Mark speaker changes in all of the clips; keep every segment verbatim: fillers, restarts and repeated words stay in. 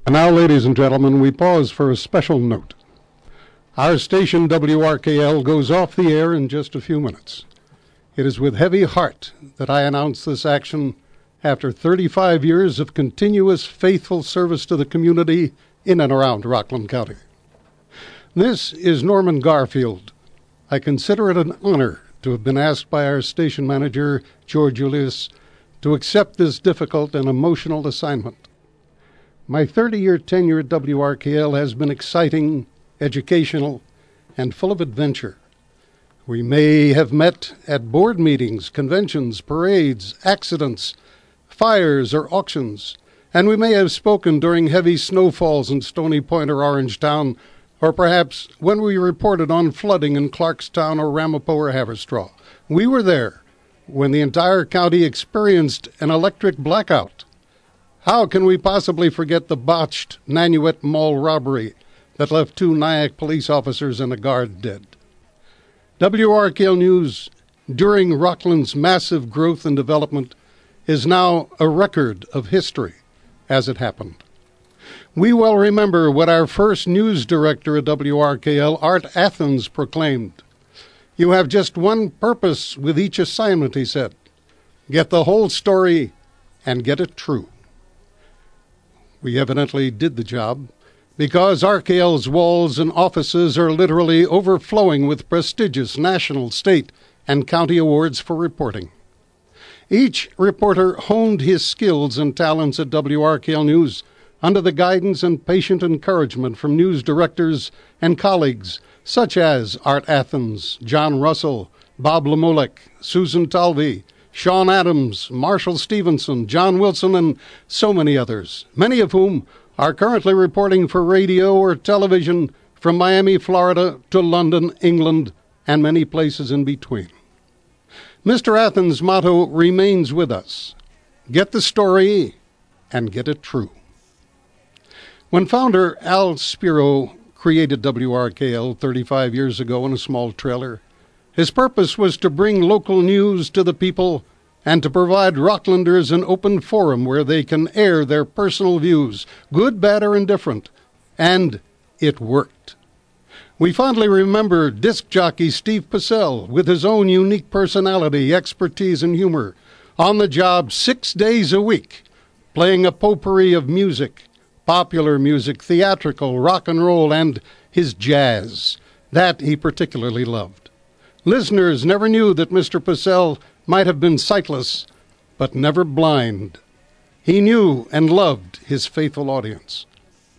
Speaker 1: And now, ladies and gentlemen, we pause for a special note. Our station, W R K L, goes off the air in just a few minutes. It is with heavy heart that I announce this action after thirty-five years of continuous, faithful service to the community in and around Rockland County. This is Norman Garfield. I consider it an honor to have been asked by our station manager, George Julius, to accept this difficult and emotional assignment. My thirty-year tenure at W R K L has been exciting, educational, and full of adventure. We may have met at board meetings, conventions, parades, accidents, fires, or auctions, and we may have spoken during heavy snowfalls in Stony Point or Orangetown, or perhaps when we reported on flooding in Clarkstown or Ramapo or Haverstraw. We were there when the entire county experienced an electric blackout. How can we possibly forget the botched Nanuet Mall robbery that left two Nyack police officers and a guard dead? W R K L News, during Rockland's massive growth and development, is now a record of history as it happened. We well remember what our first news director at W R K L, Art Athens, proclaimed. "You have just one purpose with each assignment," he said. "Get the whole story and get it true." We evidently did the job, because R K L's walls and offices are literally overflowing with prestigious national, state, and county awards for reporting. Each reporter honed his skills and talents at W R K L News under the guidance and patient encouragement from news directors and colleagues such as Art Athens, John Russell, Bob Lemolek, Susan Talvey, Sean Adams, Marshall Stevenson, John Wilson, and so many others, many of whom are currently reporting for radio or television from Miami, Florida, to London, England, and many places in between. Mister Athens' motto remains with us: get the story and get it true. When founder Al Spiro created W R K L thirty-five years ago in a small trailer, his purpose was to bring local news to the people and to provide Rocklanders an open forum where they can air their personal views, good, bad, or indifferent. And it worked. We fondly remember disc jockey Steve Purcell with his own unique personality, expertise, and humor, on the job six days a week, playing a potpourri of music, popular music, theatrical, rock and roll, and his jazz. That he particularly loved. Listeners never knew that Mister Purcell might have been sightless, but never blind. He knew and loved his faithful audience.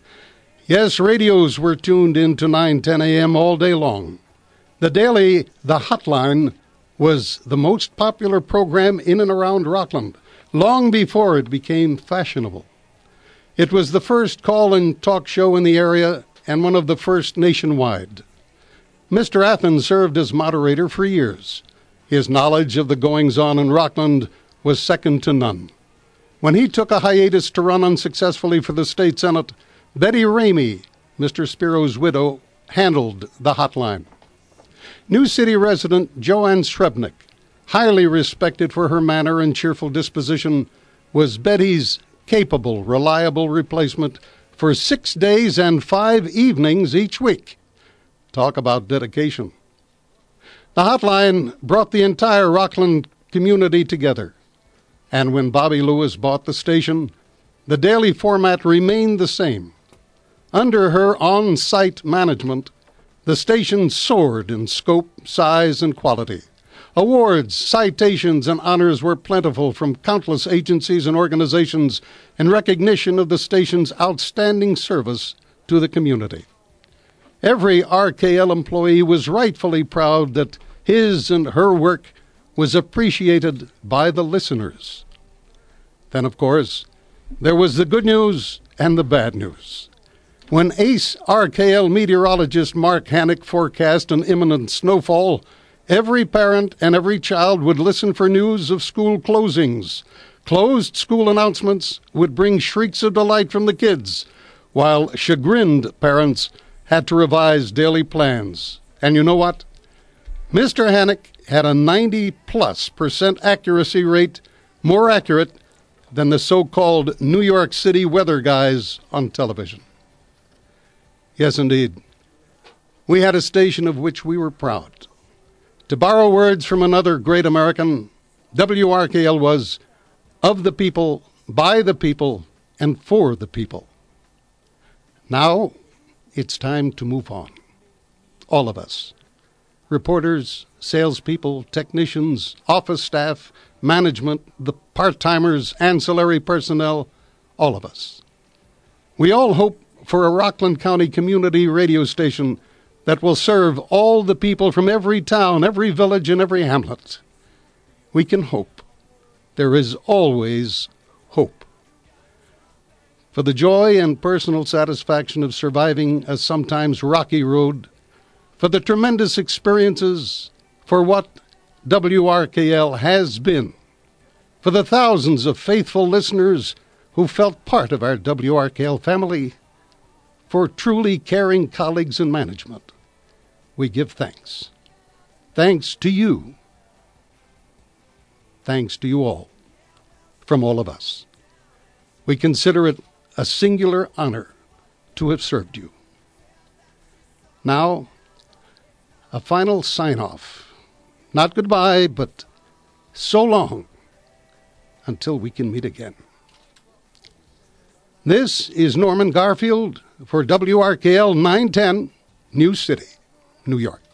Speaker 1: Yes, radios were tuned in to nine ten a.m. all day long. The daily The Hotline was the most popular program in and around Rockland, long before it became fashionable. It was the first call-in talk show in the area and one of the first nationwide. Mister Athens served as moderator for years. His knowledge of the goings-on in Rockland was second to none. When he took a hiatus to run unsuccessfully for the state senate, Betty Ramey, Mister Spiro's widow, handled the hotline. New City resident Joanne Srebnick, highly respected for her manner and cheerful disposition, was Betty's capable, reliable replacement for six days and five evenings each week. Talk about dedication. The hotline brought the entire Rockland community together. And when Bobby Lewis bought the station, the daily format remained the same. Under her on-site management, the station soared in scope, size, and quality. Awards, citations, and honors were plentiful from countless agencies and organizations in recognition of the station's outstanding service to the community. Every R K L employee was rightfully proud that his and her work was appreciated by the listeners. Then, of course, there was the good news and the bad news. When ace R K L meteorologist Mark Hannick forecast an imminent snowfall, every parent and every child would listen for news of school closings. Closed school announcements would bring shrieks of delight from the kids, while chagrined parents had to revise daily plans. And you know what? Mister Hannick had a ninety plus percent accuracy rate, more accurate than the so-called New York City weather guys on television. Yes, indeed. We had a station of which we were proud. To borrow words from another great American, W R K L was of the people, by the people, and for the people. Now, it's time to move on. All of us. Reporters, salespeople, technicians, office staff, management, the part-timers, ancillary personnel, all of us. We all hope for a Rockland County community radio station that will serve all the people from every town, every village, and every hamlet. We can hope. There is always hope. For the joy and personal satisfaction of surviving a sometimes rocky road, for the tremendous experiences, for what W R K L has been, for the thousands of faithful listeners who felt part of our W R K L family, for truly caring colleagues in management, we give thanks. Thanks to you. Thanks to you all, from all of us. We consider it a singular honor to have served you. Now, a final sign-off. Not goodbye, but so long until we can meet again. This is Norman Garfield for W R K L nine ten, New City, New York.